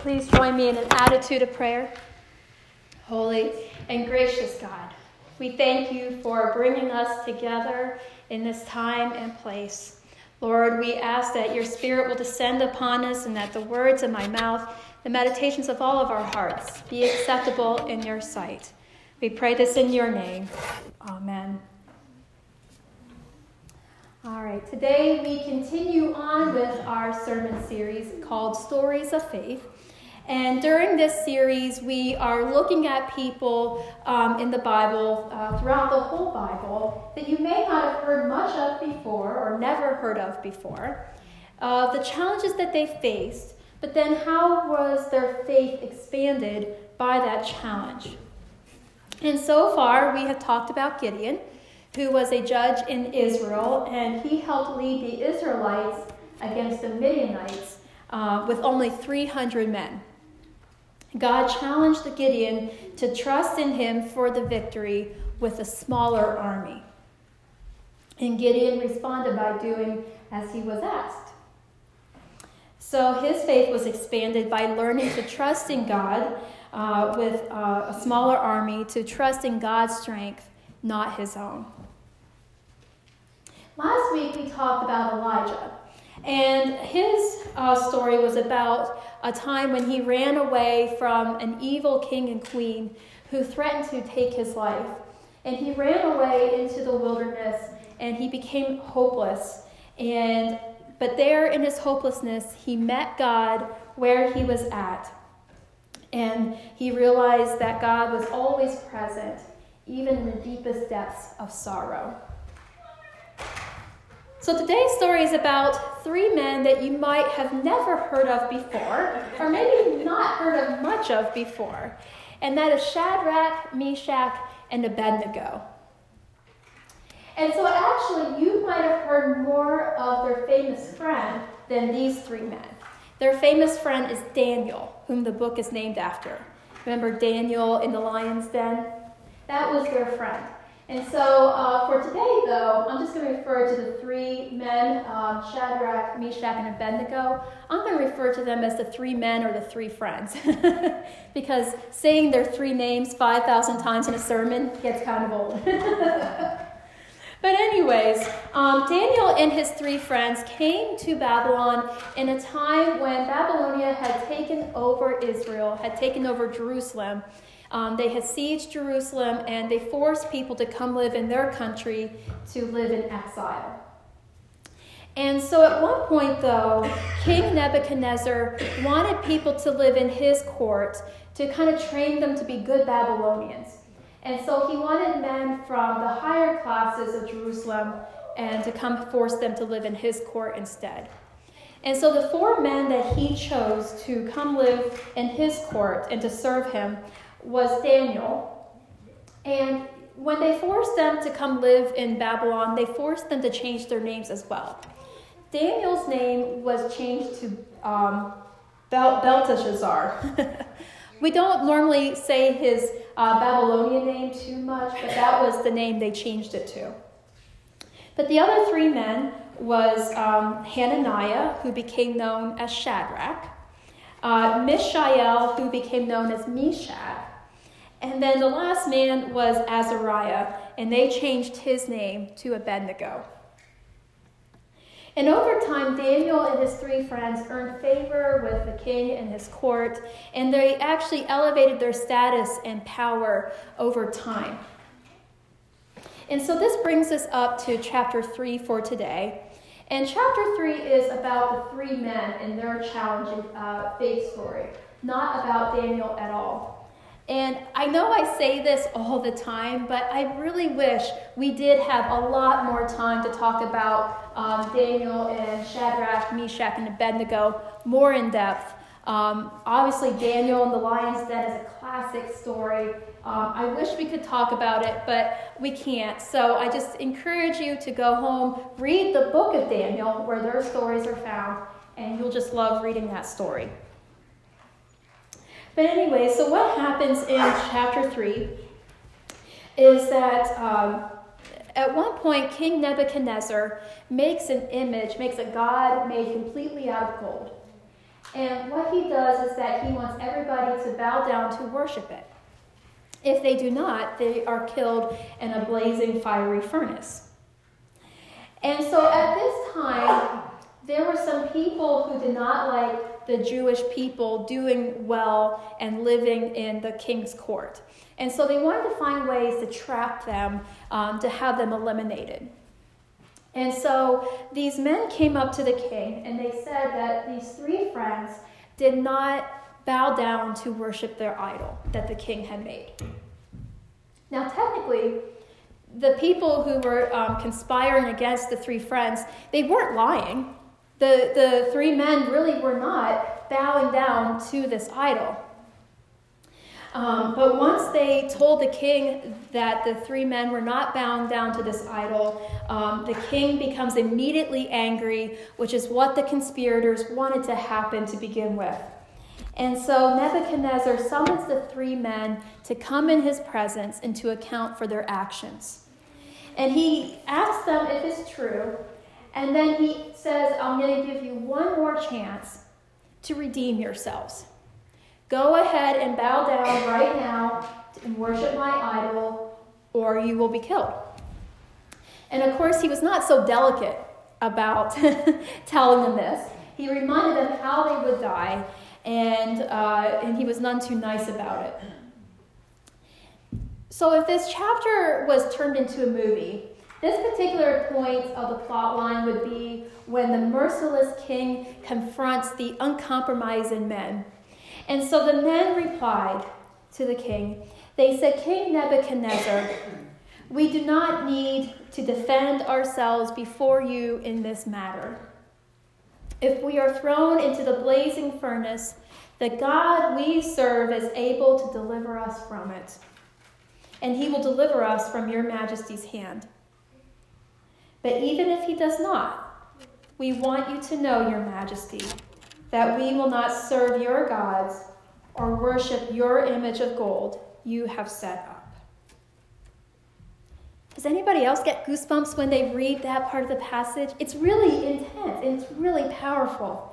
please join me in an attitude of prayer? Holy and gracious God, we thank you for bringing us together in this time and place. Lord, we ask that your Spirit will descend upon us and that the words of my mouth, the meditations of all of our hearts, be acceptable in your sight. We pray this in your name. Amen. All right, today we continue on with our sermon series called Stories of Faith. And during this series, we are looking at people in the Bible, throughout the whole Bible, that you may not have heard much of before or never heard of before, the challenges that they faced, but then how was their faith expanded by that challenge. And so far, we have talked about Gideon, who was a judge in Israel, and he helped lead the Israelites against the Midianites with only 300 men. God challenged Gideon to trust in him for the victory with a smaller army. And Gideon responded by doing as he was asked. So his faith was expanded by learning to trust in God with a smaller army, to trust in God's strength, not his own. Last week we talked about Elijah, and his story was about a time when he ran away from an evil king and queen who threatened to take his life. And he ran away into the wilderness, and he became hopeless. But there in his hopelessness, he met God where he was at. And he realized that God was always present, even in the deepest depths of sorrow. So today's story is about three men that you might have never heard of before, or maybe not heard of much of before. And that is Shadrach, Meshach, and Abednego. And so actually, you might have heard more of their famous friend than these three men. Their famous friend is Daniel, whom the book is named after. Remember Daniel in the lion's den? That was their friend. And so for today, though, I'm just going to refer to the three men, Shadrach, Meshach, and Abednego. I'm going to refer to them as the three men or the three friends. Because saying their three names 5,000 times in a sermon gets kind of old. But anyways, Daniel and his three friends came to Babylon in a time when Babylonia had taken over Israel, had taken over Jerusalem. They had sieged Jerusalem, and they forced people to come live in their country to live in exile. And so at one point, though, King Nebuchadnezzar wanted people to live in his court to kind of train them to be good Babylonians. And so he wanted men from the higher classes of Jerusalem and to come force them to live in his court instead. And so the four men that he chose to come live in his court and to serve him was Daniel. And when they forced them to come live in Babylon, they forced them to change their names as well. Daniel's name was changed to Belteshazzar. We don't normally say his Babylonian name too much, but that was the name they changed it to. But the other three men was Hananiah, who became known as Shadrach, Mishael, who became known as Meshach, and then the last man was Azariah, and they changed his name to Abednego. And over time, Daniel and his three friends earned favor with the king and his court, and they actually elevated their status and power over time. And so this brings us up to chapter 3 for today. And chapter 3 is about the three men and their challenging faith story, not about Daniel at all. And I know I say this all the time, but I really wish we did have a lot more time to talk about Daniel and Shadrach, Meshach, and Abednego more in depth. Obviously, Daniel and the lion's den is a classic story. I wish we could talk about it, but we can't. So I just encourage you to go home, read the book of Daniel, where their stories are found, and you'll just love reading that story. But anyway, so what happens in chapter 3 is that at one point, King Nebuchadnezzar makes an image, makes a god made completely out of gold. And what he does is that he wants everybody to bow down to worship it. If they do not, they are killed in a blazing fiery furnace. And so at this time, there were some people who did not like the Jewish people doing well and living in the king's court. And so they wanted to find ways to trap them, to have them eliminated. And so these men came up to the king, and they said that these three friends did not bow down to worship their idol that the king had made. Now, technically, the people who were conspiring against the three friends, they weren't lying. The three men really were not bowing down to this idol. But once they told the king that the three men were not bowing down to this idol, the king becomes immediately angry, which is what the conspirators wanted to happen to begin with. And so Nebuchadnezzar summons the three men to come in his presence and to account for their actions. And he asks them if it's true, and then he says, I'm going to give you one more chance to redeem yourselves. Go ahead and bow down right now and worship my idol, or you will be killed. And of course, he was not so delicate about telling them this. He reminded them how they would die, and he was none too nice about it. So if this chapter was turned into a movie, this particular point of the plot line would be when the merciless king confronts the uncompromising men. And so the men replied to the king. They said, King Nebuchadnezzar, we do not need to defend ourselves before you in this matter. If we are thrown into the blazing furnace, the God we serve is able to deliver us from it, and he will deliver us from your majesty's hand. But even if he does not, we want you to know, your majesty, that we will not serve your gods or worship your image of gold you have set up. Does anybody else get goosebumps when they read that part of the passage? It's really intense and it's really powerful.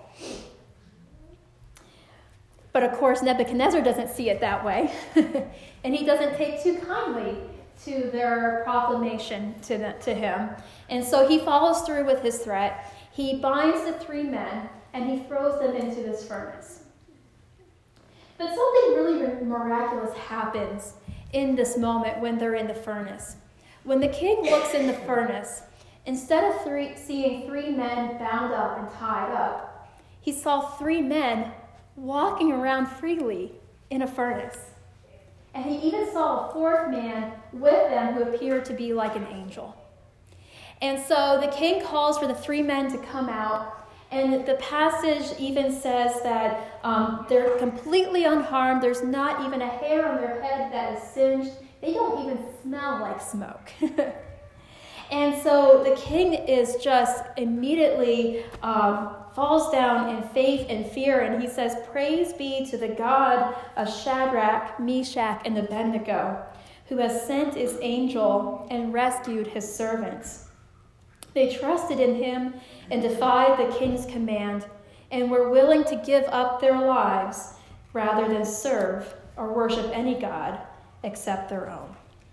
But of course, Nebuchadnezzar doesn't see it that way. And he doesn't take too kindly to their proclamation to him. And so he follows through with his threat. He binds the three men and he throws them into this furnace. But something really miraculous happens in this moment when they're in the furnace. When the king looks in the furnace, instead of seeing three men bound up and tied up, he saw three men walking around freely in a furnace. And he even saw a fourth man with them who appeared to be like an angel. And so the king calls for the three men to come out. And the passage even says that they're completely unharmed. There's not even a hair on their head that is singed. They don't even smell like smoke. And so the king is just immediately falls down in faith and fear. And he says, praise be to the God of Shadrach, Meshach, and Abednego, who has sent his angel and rescued his servants. They trusted in him and defied the king's command and were willing to give up their lives rather than serve or worship any god except their own.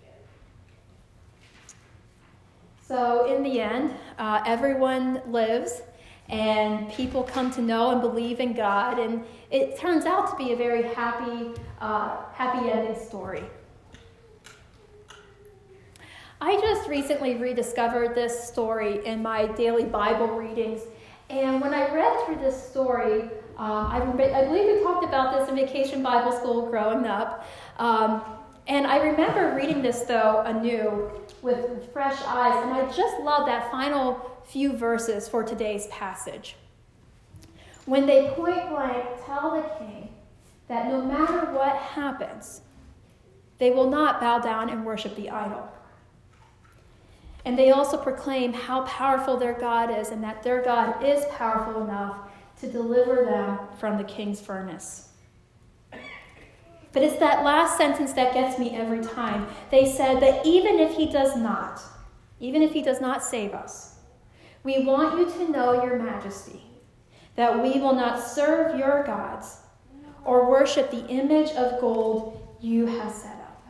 So in the end, everyone lives and people come to know and believe in God, and it turns out to be a very happy ending story. I just recently rediscovered this story in my daily Bible readings, and when I read through this story, I believe we talked about this in Vacation Bible School growing up, and I remember reading this, though, anew with fresh eyes, and I just love that final few verses for today's passage. When they point blank tell the king that no matter what happens, they will not bow down and worship the idol. And they also proclaim how powerful their God is and that their God is powerful enough to deliver them from the king's furnace. But it's that last sentence that gets me every time. They said that even if he does not save us, we want you to know, your majesty, that we will not serve your gods or worship the image of gold you have set up.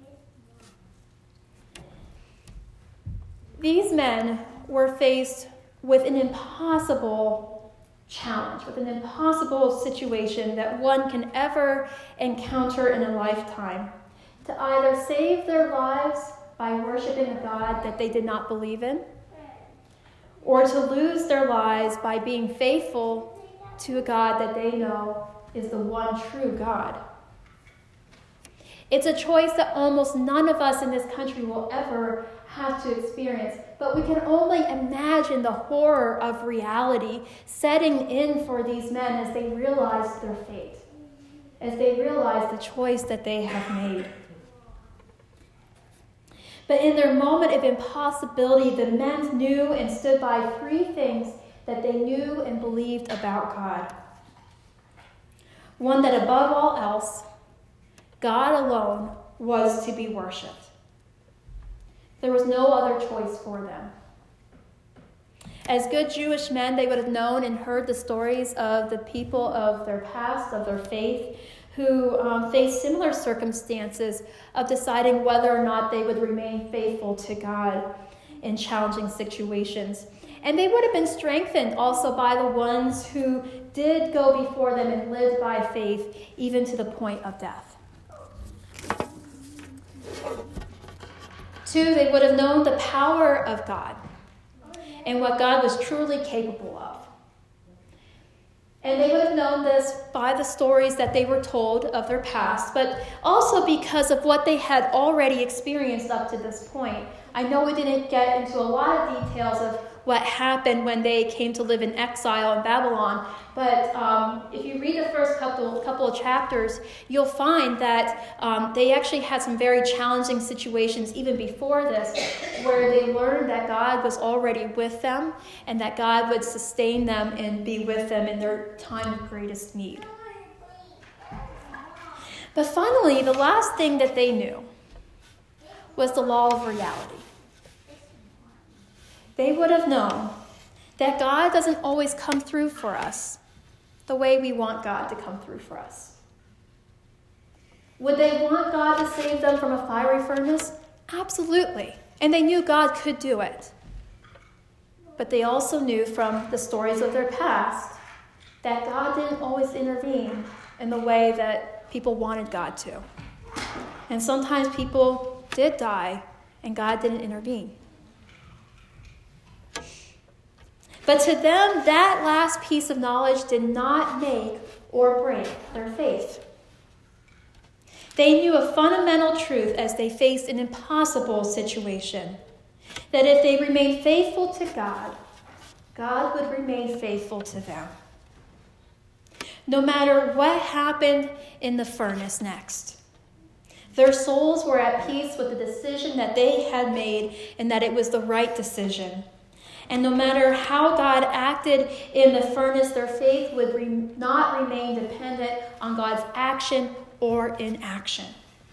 These men were faced with an impossible challenge, with an impossible situation that one can ever encounter in a lifetime, to either save their lives by worshiping a God that they did not believe in, or to lose their lives by being faithful to a God that they know is the one true God. It's a choice that almost none of us in this country will ever have to experience, but we can only imagine the horror of reality setting in for these men as they realize their fate, as they realize the choice that they have made. But in their moment of impossibility, the men knew and stood by three things that they knew and believed about God. One, that above all else, God alone was to be worshipped. There was no other choice for them. As good Jewish men, they would have known and heard the stories of the people of their past, of their faith, who faced similar circumstances of deciding whether or not they would remain faithful to God in challenging situations. And they would have been strengthened also by the ones who did go before them and lived by faith, even to the point of death. Two, they would have known the power of God and what God was truly capable of. And they would have known this by the stories that they were told of their past, but also because of what they had already experienced up to this point. I know we didn't get into a lot of details of what happened when they came to live in exile in Babylon, but if you read the first couple of chapters, you'll find that they actually had some very challenging situations even before this, where they learned that God was already with them and that God would sustain them and be with them in their time of greatest need. But finally, the last thing that they knew was the law of reality. They would have known that God doesn't always come through for us the way we want God to come through for us. Would they want God to save them from a fiery furnace? Absolutely. And they knew God could do it. But they also knew from the stories of their past that God didn't always intervene in the way that people wanted God to. And sometimes people did die and God didn't intervene. But to them, that last piece of knowledge did not make or break their faith. They knew a fundamental truth as they faced an impossible situation, that if they remained faithful to God, God would remain faithful to them. No matter what happened in the furnace next, their souls were at peace with the decision that they had made and that it was the right decision. And no matter how God acted in the furnace, their faith would not remain dependent on God's action or inaction.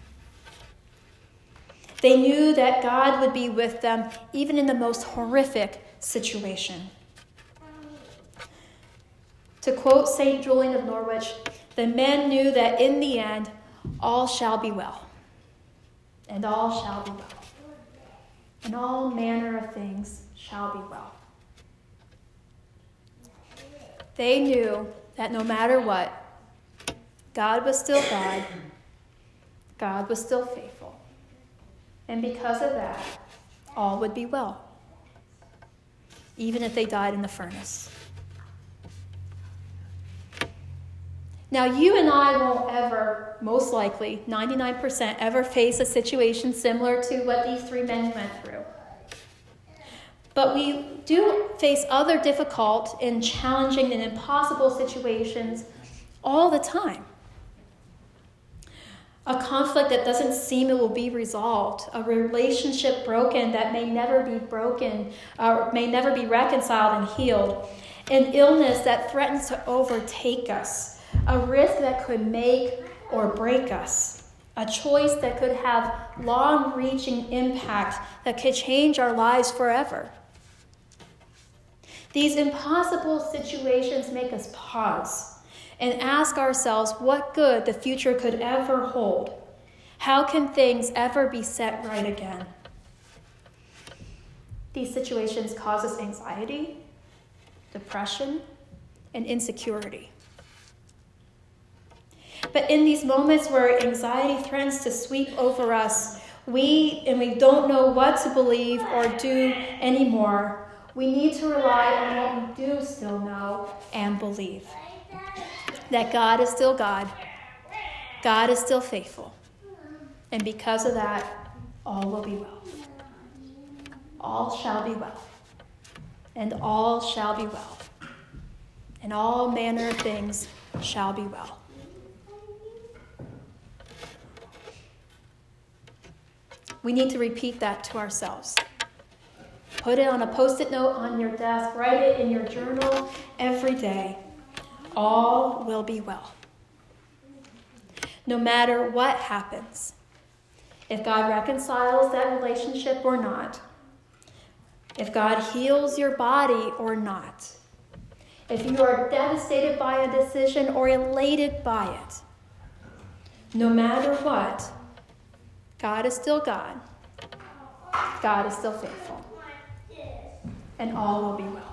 They knew that God would be with them even in the most horrific situation. To quote St. Julian of Norwich, the men knew that in the end, all shall be well. And all shall be well. And all manner of things shall be well. They knew that no matter what, God was still God. God was still faithful. And because of that, all would be well, even if they died in the furnace. Now, you and I won't ever, most likely, 99%, ever face a situation similar to what these three men went through. But we do face other difficult and challenging and impossible situations all the time. A conflict that doesn't seem it will be resolved, a relationship broken that may never be broken, or may never be reconciled and healed, an illness that threatens to overtake us, a risk that could make or break us, a choice that could have long-reaching impact that could change our lives forever. These impossible situations make us pause and ask ourselves what good the future could ever hold. How can things ever be set right again? These situations cause us anxiety, depression, and insecurity. But in these moments where anxiety threatens to sweep over us, we don't know what to believe or do anymore, we need to rely on what we do still know and believe. That God is still God. God is still faithful. And because of that, all will be well. All shall be well. And all shall be well. And all manner of things shall be well. We need to repeat that to ourselves. Put it on a Post-it note on your desk. Write it in your journal every day. All will be well. No matter what happens, if God reconciles that relationship or not, if God heals your body or not, if you are devastated by a decision or elated by it, no matter what, God is still God. God is still faithful. And all will be well.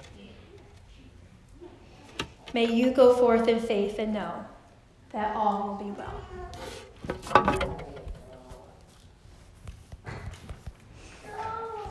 May you go forth in faith and know that all will be well. Amen.